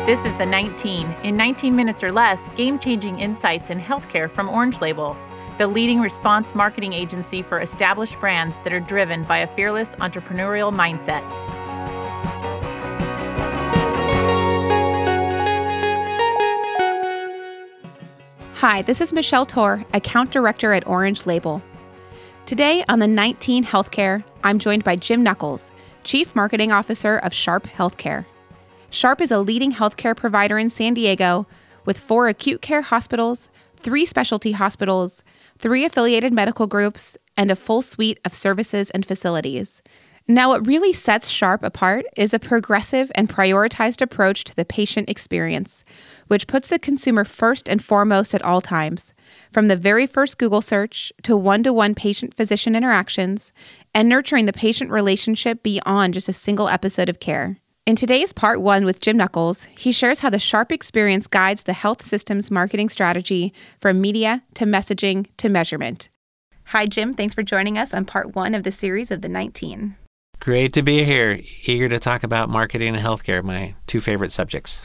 This is The 19. In 19 minutes or less, game-changing insights in healthcare from Orange Label, the leading response marketing agency for established brands that are driven by a fearless entrepreneurial mindset. Hi, this is Michelle Torr, Account Director at Orange Label. Today on The 19 Healthcare, I'm joined by Jim Knuckles, Chief Marketing Officer of Sharp Healthcare. Sharp is a leading healthcare provider in San Diego with 4 acute care hospitals, 3 specialty hospitals, 3 affiliated medical groups, and a full suite of services and facilities. Now, what really sets Sharp apart is a progressive and prioritized approach to the patient experience, which puts the consumer first and foremost at all times, from the very first Google search to one-to-one patient-physician interactions and nurturing the patient relationship beyond just a single episode of care. In today's Part 1 with Jim Knuckles, he shares how the Sharp experience guides the health system's marketing strategy from media to messaging to measurement. Hi, Jim. Thanks for joining us on Part 1 of the series of The 19. Great to be here. Eager to talk about marketing and healthcare, my 2 favorite subjects.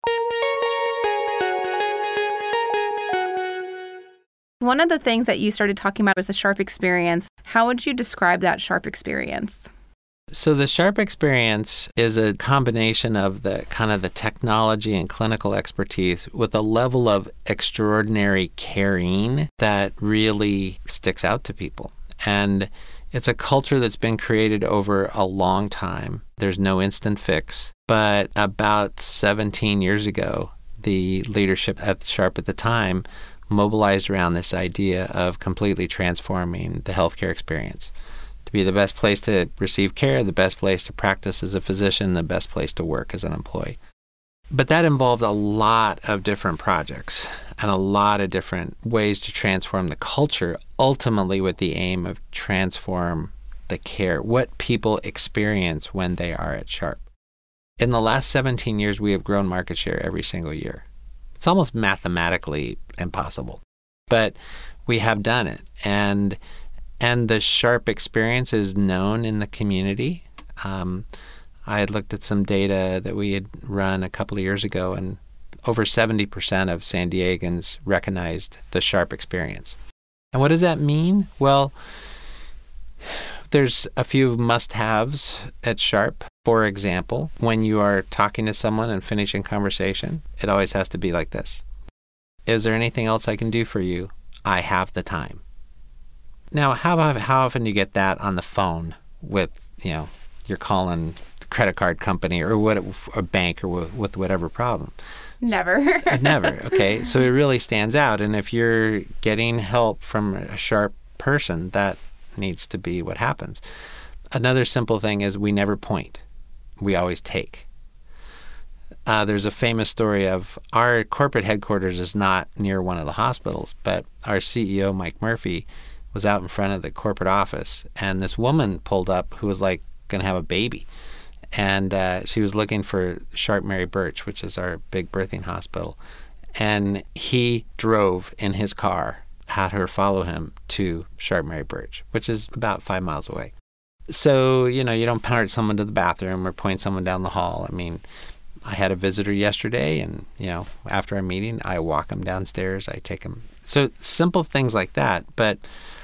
One of the things that you started talking about was the Sharp experience. How would you describe that Sharp experience? So the Sharp experience is a combination of the kind of the technology and clinical expertise with a level of extraordinary caring that really sticks out to people. And it's a culture that's been created over a long time. There's no instant fix. But about 17 years ago, the leadership at Sharp at the time mobilized around this idea of completely transforming the healthcare experience to be the best place to receive care, the best place to practice as a physician, the best place to work as an employee. But that involved a lot of different projects and a lot of different ways to transform the culture, ultimately with the aim of transform the care, what people experience when they are at Sharp. In the last 17 years, we have grown market share every single year. It's almost mathematically impossible, but we have done it. And the Sharp experience is known in the community. I had looked at some data that we had run a couple of years ago, and over 70% of San Diegans recognized the Sharp experience. And what does that mean? Well, there's a few must-haves at Sharp. For example, when you are talking to someone and finishing conversation, it always has to be like this. Is there anything else I can do for you? I have the time. Now, how often do you get that on the phone with, you're calling the credit card company or a bank or with whatever problem? Never. Never. Okay. So it really stands out. And if you're getting help from a Sharp person, that needs to be what happens. Another simple thing is we never point. We always take. There's a famous story of our corporate headquarters is not near one of the hospitals, but our CEO, Mike Murphy, was out in front of the corporate office, and this woman pulled up who was like going to have a baby. And she was looking for Sharp Mary Birch, which is our big birthing hospital. And he drove in his car, had her follow him to Sharp Mary Birch, which is about 5 miles away. So, you don't point someone to the bathroom or point someone down the hall. I mean, I had a visitor yesterday, and, after our meeting, I walk them downstairs, I take them. So simple things like that. But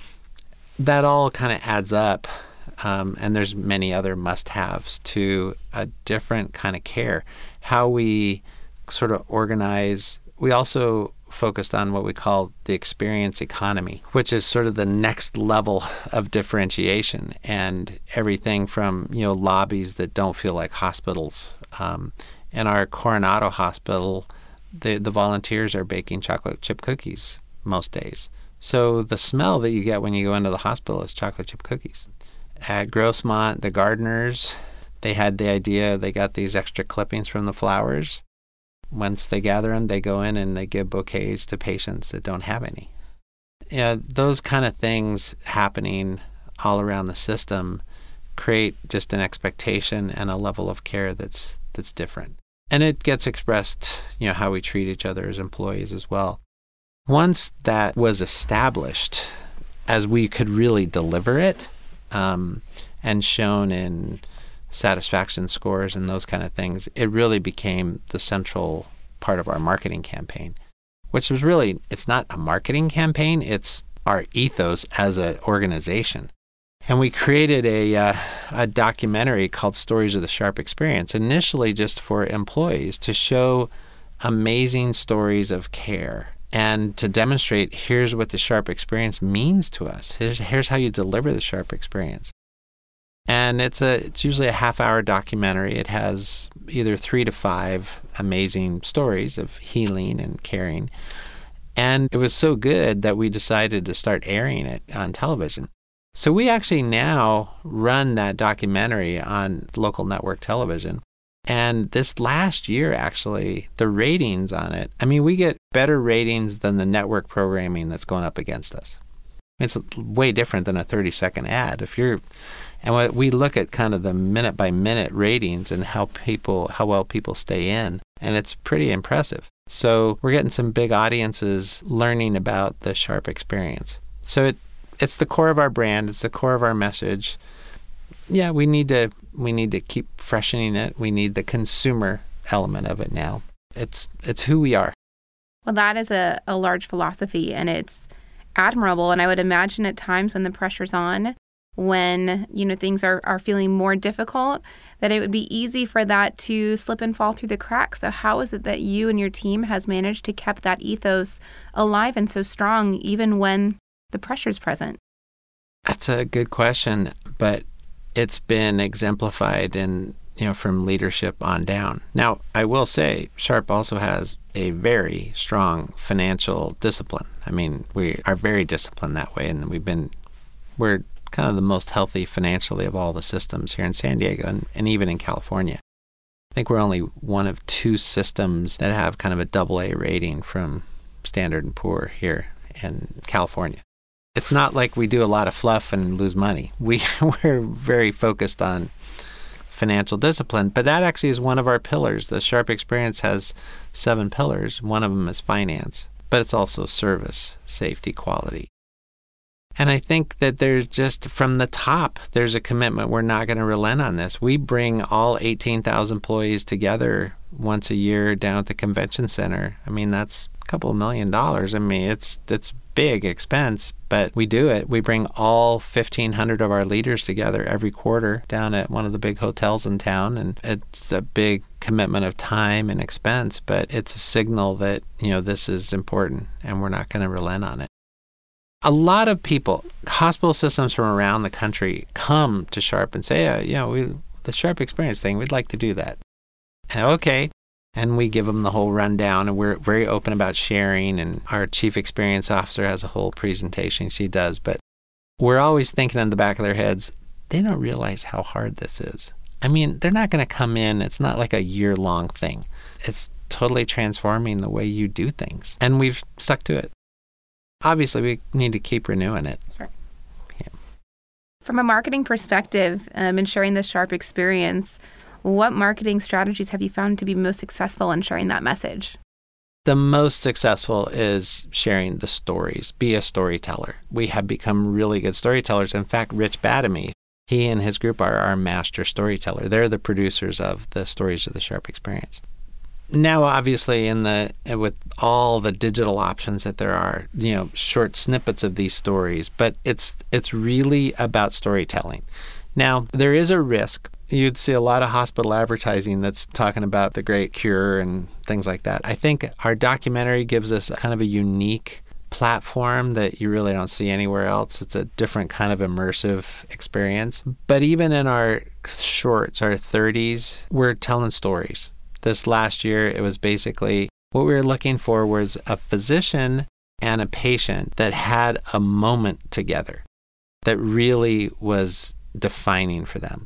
that all kind of adds up. And there's many other must-haves to a different kind of care. How we sort of organize. We also focused on what we call the experience economy, which is sort of the next level of differentiation, and everything from, lobbies that don't feel like hospitals. In our Coronado Hospital, the volunteers are baking chocolate chip cookies most days. So the smell that you get when you go into the hospital is chocolate chip cookies. At Grossmont, the gardeners, they had the idea, they got these extra clippings from the flowers. Once they gather them, they go in and they give bouquets to patients that don't have any. Those kind of things happening all around the system create just an expectation and a level of care that's different. And it gets expressed, how we treat each other as employees as well. Once that was established, as we could really deliver it, and shown in satisfaction scores and those kind of things, it really became the central part of our marketing campaign, which was really, it's not a marketing campaign, it's our ethos as an organization. And we created a documentary called Stories of the Sharp Experience, initially just for employees to show amazing stories of care and to demonstrate, here's what the Sharp Experience means to us. Here's how you deliver the Sharp Experience. And it's usually a half-hour documentary. It has either 3 to 5 amazing stories of healing and caring. And it was so good that we decided to start airing it on television. So we actually now run that documentary on local network television. And this last year, actually, the ratings on it, I mean, we get better ratings than the network programming that's going up against us. It's way different than a 30-second ad. And we look at kind of the minute-by-minute ratings and how well people stay in, and it's pretty impressive. So we're getting some big audiences learning about the Sharp Experience. So it's the core of our brand. It's the core of our message. Yeah, we need to keep freshening it. We need the consumer element of it now. It's who we are. Well, that is a large philosophy, and it's admirable. And I would imagine at times when the pressure's on, when things are feeling more difficult, that it would be easy for that to slip and fall through the cracks. So how is it that you and your team has managed to keep that ethos alive and so strong even when the pressure's present? That's a good question, but it's been exemplified from leadership on down. Now, I will say Sharp also has a very strong financial discipline. I mean, we are very disciplined that way, and we're kind of the most healthy financially of all the systems here in San Diego and even in California. I think we're only one of 2 systems that have kind of a AA rating from Standard & Poor's here in California. It's not like we do a lot of fluff and lose money. We're very focused on financial discipline, but that actually is one of our pillars. The Sharp Experience has 7 pillars. One of them is finance, but it's also service, safety, quality. And I think that there's just from the top, there's a commitment. We're not going to relent on this. We bring all 18,000 employees together once a year down at the convention center. I mean, that's a couple of $1 million. I mean, it's big expense, but we do it. We bring all 1,500 of our leaders together every quarter down at one of the big hotels in town, and it's a big commitment of time and expense, but it's a signal that, this is important and we're not going to relent on it. A lot of people, hospital systems from around the country come to Sharp and say, the Sharp Experience thing, we'd like to do that. Okay. And we give them the whole rundown, and we're very open about sharing, and our chief experience officer has a whole presentation she does, but we're always thinking in the back of their heads, they don't realize how hard this is. I mean, they're not going to come in. It's not like a year-long thing. It's totally transforming the way you do things, and we've stuck to it. Obviously, we need to keep renewing it. Sure. Yeah. From a marketing perspective, ensuring the Sharp Experience, what marketing strategies have you found to be most successful in sharing that message? The most successful is sharing the stories. Be a storyteller. We have become really good storytellers. In fact, Rich Badamy, he and his group are our master storyteller. They're the producers of the Stories of the Sharp Experience. Now, obviously, with all the digital options that there are, short snippets of these stories, but it's really about storytelling. Now, there is a risk. You'd see a lot of hospital advertising that's talking about the great cure and things like that. I think our documentary gives us kind of a unique platform that you really don't see anywhere else. It's a different kind of immersive experience. But even in our shorts, our 30s, we're telling stories. This last year, it was basically what we were looking for was a physician and a patient that had a moment together that really was defining for them.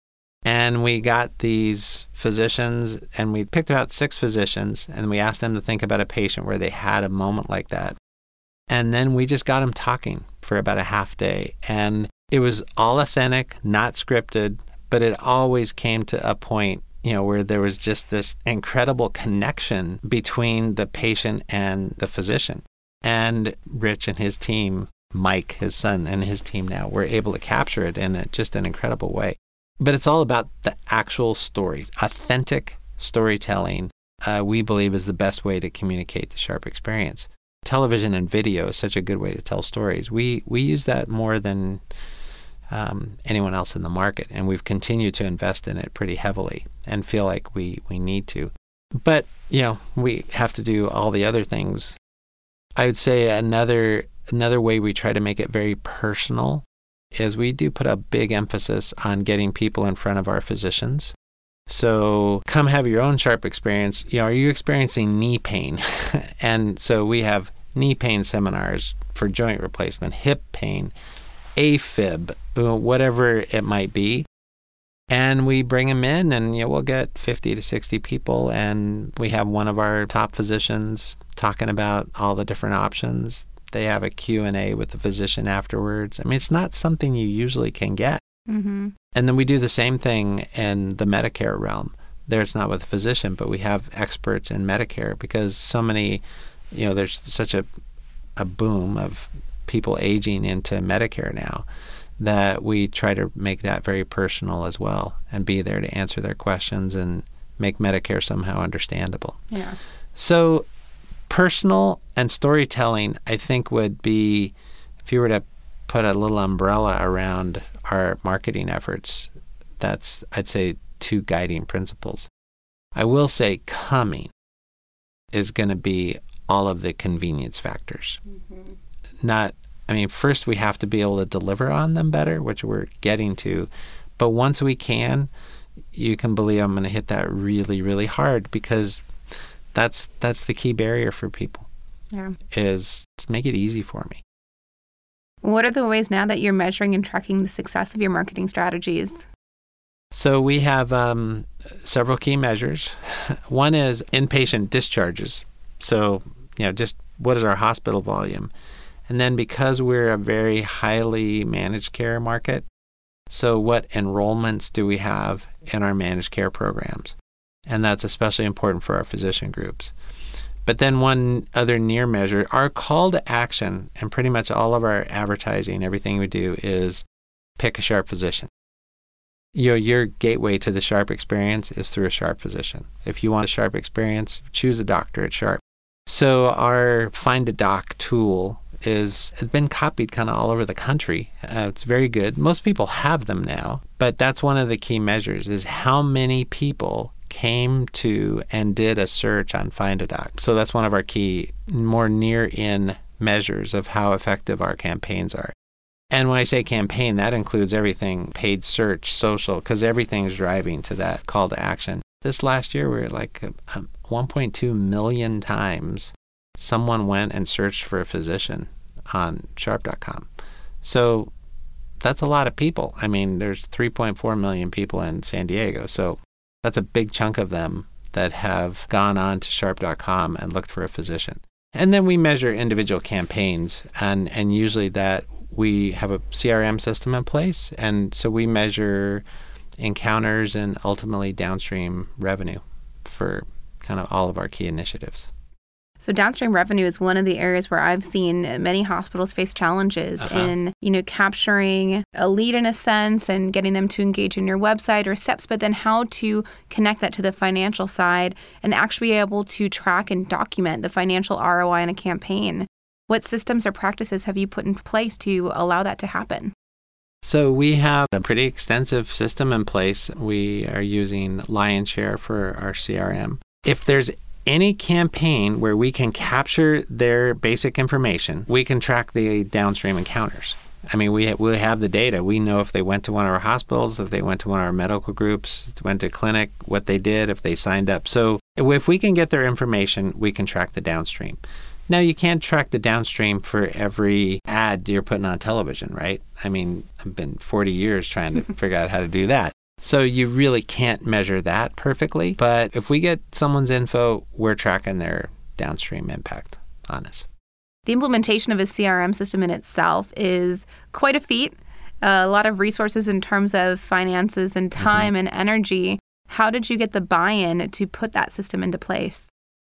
And we got these physicians, and we picked out 6 physicians, and we asked them to think about a patient where they had a moment like that. And then we just got them talking for about a half day. And it was all authentic, not scripted, but it always came to a point, where there was just this incredible connection between the patient and the physician. And Rich and his team, Mike, his son, and his team now were able to capture it in just an incredible way. But it's all about the actual story. Authentic storytelling, we believe, is the best way to communicate the Sharp experience. Television and video is such a good way to tell stories. We use that more than anyone else in the market, and we've continued to invest in it pretty heavily and feel like we need to. But, we have to do all the other things. I would say another way we try to make it very personal is we do put a big emphasis on getting people in front of our physicians. So come have your own Sharp experience. Are you experiencing knee pain? And so we have knee pain seminars for joint replacement, hip pain, AFib, whatever it might be. And we bring them in, and we'll get 50 to 60 people, and we have one of our top physicians talking about all the different options. They have a Q&A with the physician afterwards. I mean, it's not something you usually can get. Mm-hmm. And then we do the same thing in the Medicare realm. There it's not with a physician, but we have experts in Medicare because so many, there's such a boom of people aging into Medicare now that we try to make that very personal as well and be there to answer their questions and make Medicare somehow understandable. Yeah. So personal and storytelling, I think, would be, if you were to put a little umbrella around our marketing efforts, that's, I'd say, 2 guiding principles. I will say coming is going to be all of the convenience factors. Mm-hmm. First we have to be able to deliver on them better, which we're getting to. But once we can, you can believe I'm going to hit that really, really hard, because that's the key barrier for people. Yeah. Is to make it easy for me. What are the ways now that you're measuring and tracking the success of your marketing strategies? So we have several key measures. One is inpatient discharges. So, just what is our hospital volume? And then because we're a very highly managed care market, so what enrollments do we have in our managed care programs? And that's especially important for our physician groups. But then one other near measure, our call to action, and pretty much all of our advertising, everything we do, is pick a Sharp physician. Your gateway to the Sharp experience is through a Sharp physician. If you want a Sharp experience, choose a doctor at Sharp. So our Find a Doc tool has been copied kind of all over the country. It's very good. Most people have them now, but that's one of the key measures, is how many people came to and did a search on Find a Doc. So that's one of our key, more near-in measures of how effective our campaigns are. And when I say campaign, that includes everything, paid search, social, because everything's driving to that call to action. This last year, we were like 1.2 million times someone went and searched for a physician on Sharp.com. So that's a lot of people. There's 3.4 million people in San Diego. So that's a big chunk of them that have gone on to Sharp.com and looked for a physician. And then we measure individual campaigns, and usually that we have a CRM system in place. And so we measure encounters and ultimately downstream revenue for kind of all of our key initiatives. So downstream revenue is one of the areas where I've seen many hospitals face challenges in, capturing a lead in a sense and getting them to engage in your website or steps, but then how to connect that to the financial side and actually be able to track and document the financial ROI in a campaign. What systems or practices have you put in place to allow that to happen? So we have a pretty extensive system in place. We are using Lionshare for our CRM. If there's any campaign where we can capture their basic information, we can track the downstream encounters. We have the data. We know if they went to one of our hospitals, if they went to one of our medical groups, went to clinic, what they did, if they signed up. So if we can get their information, we can track the downstream. Now, you can't track the downstream for every ad you're putting on television, right? I've been 40 years trying to figure out how to do that. So you really can't measure that perfectly. But if we get someone's info, we're tracking their downstream impact on us. The implementation of a CRM system in itself is quite a feat. A lot of resources in terms of finances and time and energy. How did you get the buy-in to put that system into place?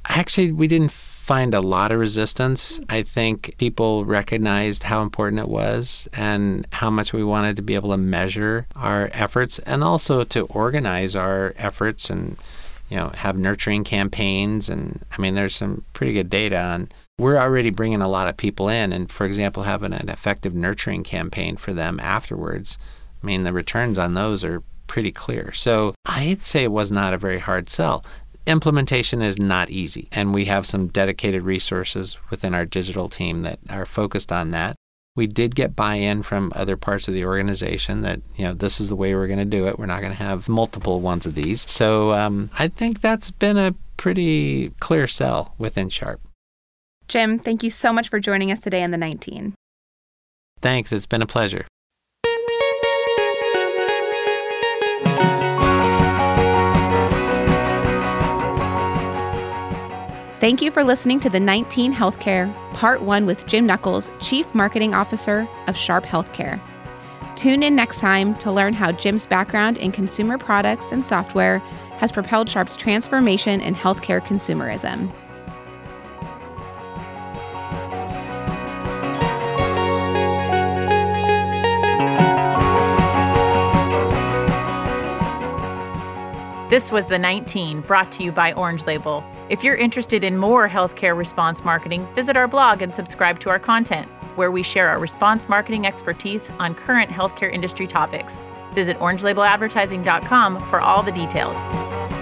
Actually, we didn't find a lot of resistance. I think people recognized how important it was and how much we wanted to be able to measure our efforts and also to organize our efforts and, have nurturing campaigns. And I mean, there's some pretty good data on we're already bringing a lot of people in. And for example, having an effective nurturing campaign for them afterwards, I mean, the returns on those are pretty clear. So I'd say it was not a very hard sell. Implementation is not easy, and we have some dedicated resources within our digital team that are focused on that. We did get buy-in from other parts of the organization that, this is the way we're going to do it. We're not going to have multiple ones of these. So I think that's been a pretty clear sell within Sharp. Jim, thank you so much for joining us today on the 19. Thanks. It's been a pleasure. Thank you for listening to the 19 Healthcare, Part 1 with Jim Nuckols, Chief Marketing Officer of Sharp Healthcare. Tune in next time to learn how Jim's background in consumer products and software has propelled Sharp's transformation in healthcare consumerism. This was The 19, brought to you by Orange Label. If you're interested in more healthcare response marketing, visit our blog and subscribe to our content, where we share our response marketing expertise on current healthcare industry topics. Visit orangelabeladvertising.com for all the details.